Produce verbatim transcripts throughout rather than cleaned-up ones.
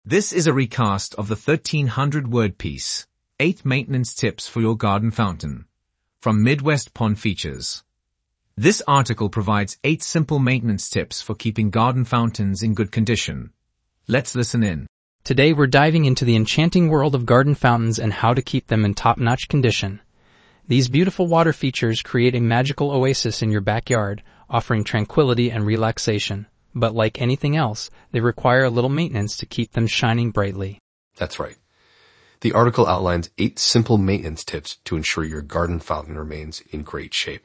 This is a recast of the thirteen hundred word piece, eight Maintenance Tips for Your Garden Fountain, from Midwest Pond Features. This article provides eight simple maintenance tips for keeping garden fountains in good condition. Let's listen in. Today we're diving into the enchanting world of garden fountains and how to keep them in top-notch condition. These beautiful water features create a magical oasis in your backyard, offering tranquility and relaxation. But like anything else, they require a little maintenance to keep them shining brightly. That's right. The article outlines eight simple maintenance tips to ensure your garden fountain remains in great shape.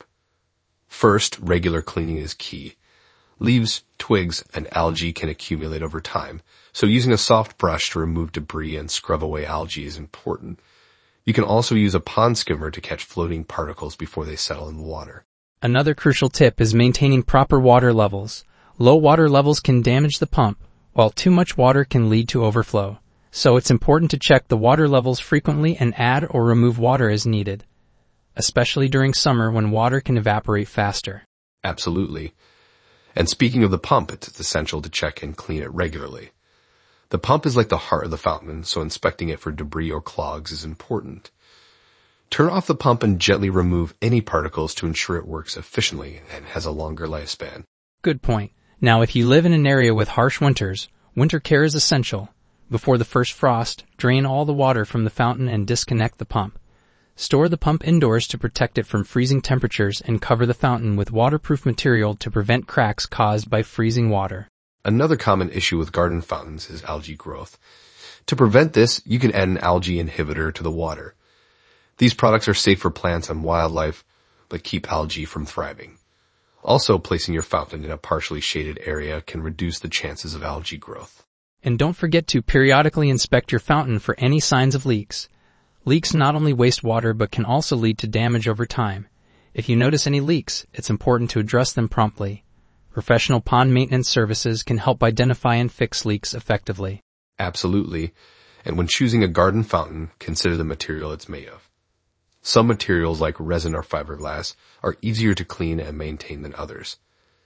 First, regular cleaning is key. Leaves, twigs, and algae can accumulate over time, so using a soft brush to remove debris and scrub away algae is important. You can also use a pond skimmer to catch floating particles before they settle in the water. Another crucial tip is maintaining proper water levels. Low water levels can damage the pump, while too much water can lead to overflow. So it's important to check the water levels frequently and add or remove water as needed, especially during summer when water can evaporate faster. Absolutely. And speaking of the pump, it's essential to check and clean it regularly. The pump is like the heart of the fountain, so inspecting it for debris or clogs is important. Turn off the pump and gently remove any particles to ensure it works efficiently and has a longer lifespan. Good point. Now, if you live in an area with harsh winters, winter care is essential. Before the first frost, drain all the water from the fountain and disconnect the pump. Store the pump indoors to protect it from freezing temperatures and cover the fountain with waterproof material to prevent cracks caused by freezing water. Another common issue with garden fountains is algae growth. To prevent this, you can add an algae inhibitor to the water. These products are safe for plants and wildlife, but keep algae from thriving. Also, placing your fountain in a partially shaded area can reduce the chances of algae growth. And don't forget to periodically inspect your fountain for any signs of leaks. Leaks not only waste water but can also lead to damage over time. If you notice any leaks, it's important to address them promptly. Professional pond maintenance services can help identify and fix leaks effectively. Absolutely. And when choosing a garden fountain, consider the material it's made of. Some materials like resin or fiberglass are easier to clean and maintain than others.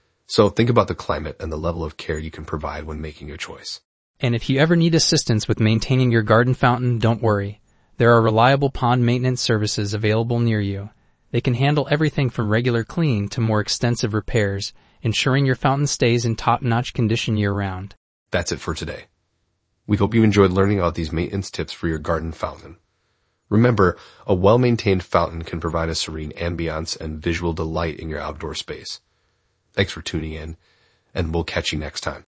So think about the climate and the level of care you can provide when making your choice. And if you ever need assistance with maintaining your garden fountain, don't worry. There are reliable pond maintenance services available near you. They can handle everything from regular cleaning to more extensive repairs, ensuring your fountain stays in top-notch condition year-round. That's it for today. We hope you enjoyed learning about these maintenance tips for your garden fountain. Remember, a well-maintained fountain can provide a serene ambiance and visual delight in your outdoor space. Thanks for tuning in, and we'll catch you next time.